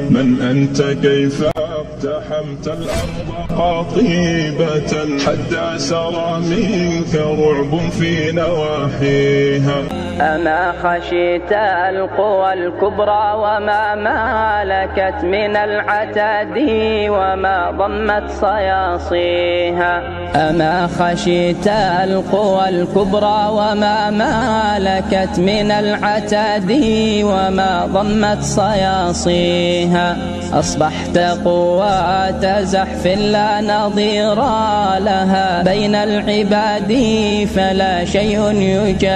من أنت كيف اقتحمت الأرض قاطبة حتى سرى منك رعب في نواحيها. أما خشيت القوى الكبرى وما مالكت من العتاد وما ضمت صياصيها. أما خشيت القوى الكبرى وما مالكت من العتاد وما ضمت صياصيها. أصبحت قوات زحف لا نظير لها بين العباد فلا شيء يجادل